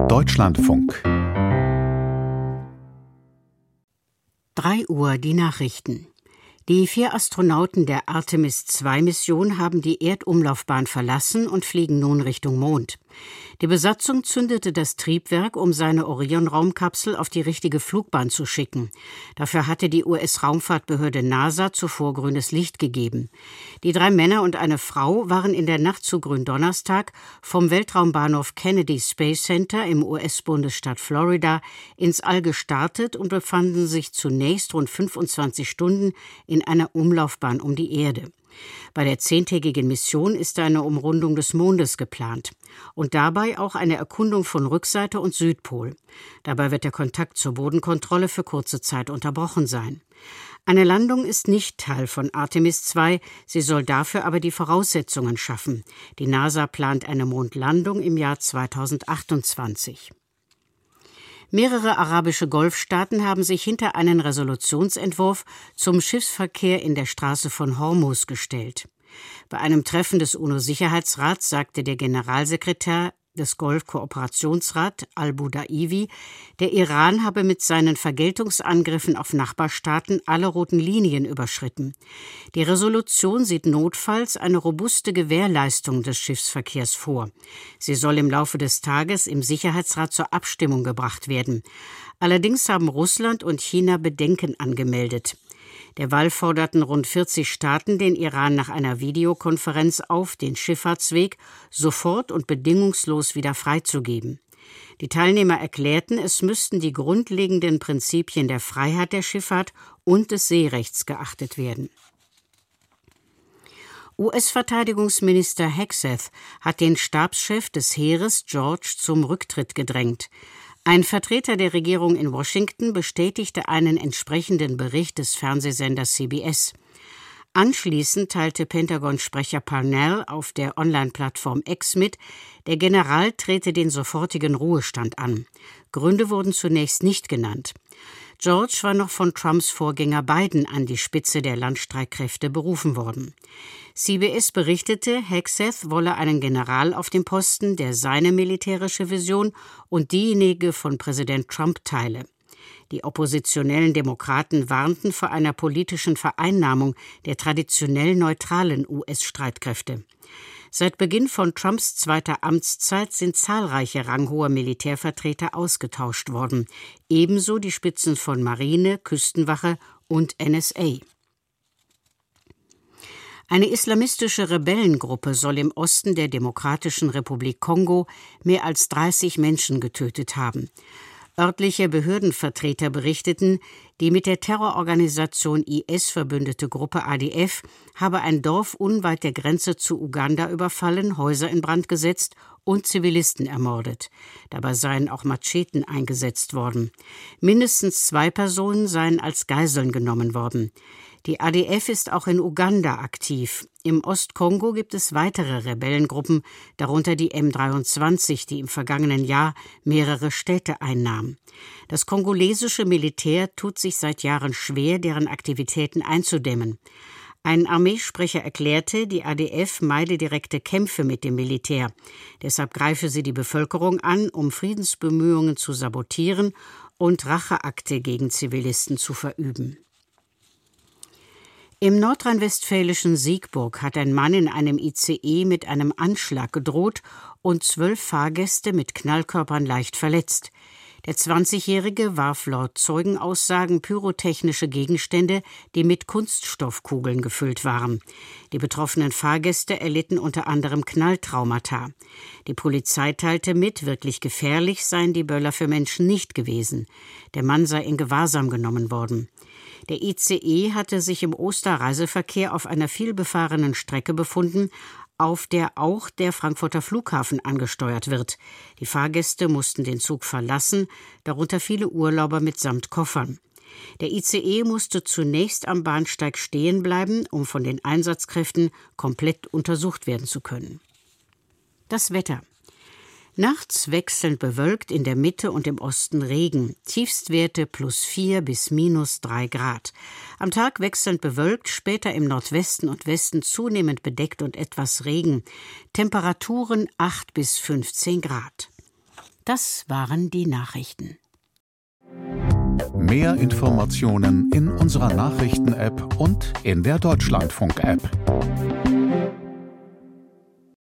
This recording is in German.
Deutschlandfunk 3 Uhr die Nachrichten. Die 4 Astronauten der Artemis-II-Mission haben die Erdumlaufbahn verlassen und fliegen nun Richtung Mond. Die Besatzung zündete das Triebwerk, um seine Orion-Raumkapsel auf die richtige Flugbahn zu schicken. Dafür hatte die US-Raumfahrtbehörde NASA zuvor grünes Licht gegeben. Die 3 Männer und eine Frau waren in der Nacht zu Gründonnerstag vom Weltraumbahnhof Kennedy Space Center im US-Bundesstaat Florida ins All gestartet und befanden sich zunächst rund 25 Stunden in einer Umlaufbahn um die Erde. Bei der 10-tägigen Mission ist eine Umrundung des Mondes geplant und dabei auch eine Erkundung von Rückseite und Südpol. Dabei wird der Kontakt zur Bodenkontrolle für kurze Zeit unterbrochen sein. Eine Landung ist nicht Teil von Artemis II, sie soll dafür aber die Voraussetzungen schaffen. Die NASA plant eine Mondlandung im Jahr 2028. Mehrere arabische Golfstaaten haben sich hinter einen Resolutionsentwurf zum Schiffsverkehr in der Straße von Hormuz gestellt. Bei einem Treffen des UNO-Sicherheitsrats sagte der Generalsekretär des Golfkooperationsrats al-Budaiwi, der Iran habe mit seinen Vergeltungsangriffen auf Nachbarstaaten alle roten Linien überschritten. Die Resolution sieht notfalls eine robuste Gewährleistung des Schiffsverkehrs vor. Sie soll im Laufe des Tages im Sicherheitsrat zur Abstimmung gebracht werden. Allerdings haben Russland und China Bedenken angemeldet. Derweil forderten rund 40 Staaten den Iran nach einer Videokonferenz auf, den Schifffahrtsweg sofort und bedingungslos wieder freizugeben. Die Teilnehmer erklärten, es müssten die grundlegenden Prinzipien der Freiheit der Schifffahrt und des Seerechts geachtet werden. US-Verteidigungsminister Hegseth hat den Stabschef des Heeres George zum Rücktritt gedrängt. Ein Vertreter der Regierung in Washington bestätigte einen entsprechenden Bericht des Fernsehsenders CBS. Anschließend teilte Pentagon-Sprecher Parnell auf der Online-Plattform X mit, der General trete den sofortigen Ruhestand an. Gründe wurden zunächst nicht genannt. George war noch von Trumps Vorgänger Biden an die Spitze der Landstreitkräfte berufen worden. CBS berichtete, Hegseth wolle einen General auf dem Posten, der seine militärische Vision und diejenige von Präsident Trump teile. Die oppositionellen Demokraten warnten vor einer politischen Vereinnahmung der traditionell neutralen US-Streitkräfte. Seit Beginn von Trumps zweiter Amtszeit sind zahlreiche ranghohe Militärvertreter ausgetauscht worden, ebenso die Spitzen von Marine, Küstenwache und NSA. Eine islamistische Rebellengruppe soll im Osten der Demokratischen Republik Kongo mehr als 30 Menschen getötet haben. Örtliche Behördenvertreter berichteten, die mit der Terrororganisation IS verbündete Gruppe ADF habe ein Dorf unweit der Grenze zu Uganda überfallen, Häuser in Brand gesetzt und Zivilisten ermordet. Dabei seien auch Macheten eingesetzt worden. Mindestens 2 Personen seien als Geiseln genommen worden. Die ADF ist auch in Uganda aktiv. Im Ostkongo gibt es weitere Rebellengruppen, darunter die M23, die im vergangenen Jahr mehrere Städte einnahm. Das kongolesische Militär tut sich seit Jahren schwer, deren Aktivitäten einzudämmen. Ein Armeesprecher erklärte, die ADF meide direkte Kämpfe mit dem Militär. Deshalb greife sie die Bevölkerung an, um Friedensbemühungen zu sabotieren und Racheakte gegen Zivilisten zu verüben. Im nordrhein-westfälischen Siegburg hat ein Mann in einem ICE mit einem Anschlag gedroht und 12 Fahrgäste mit Knallkörpern leicht verletzt. Der 20-Jährige warf laut Zeugenaussagen pyrotechnische Gegenstände, die mit Kunststoffkugeln gefüllt waren. Die betroffenen Fahrgäste erlitten unter anderem Knalltraumata. Die Polizei teilte mit, wirklich gefährlich seien die Böller für Menschen nicht gewesen. Der Mann sei in Gewahrsam genommen worden. Der ICE hatte sich im Osterreiseverkehr auf einer vielbefahrenen Strecke befunden, auf der auch der Frankfurter Flughafen angesteuert wird. Die Fahrgäste mussten den Zug verlassen, darunter viele Urlauber mitsamt Koffern. Der ICE musste zunächst am Bahnsteig stehen bleiben, um von den Einsatzkräften komplett untersucht werden zu können. Das Wetter. Nachts wechselnd bewölkt, in der Mitte und im Osten Regen. Tiefstwerte +4 bis -3 Grad. Am Tag wechselnd bewölkt, später im Nordwesten und Westen zunehmend bedeckt und etwas Regen. Temperaturen 8 bis 15 Grad. Das waren die Nachrichten. Mehr Informationen in unserer Nachrichten-App und in der Deutschlandfunk-App.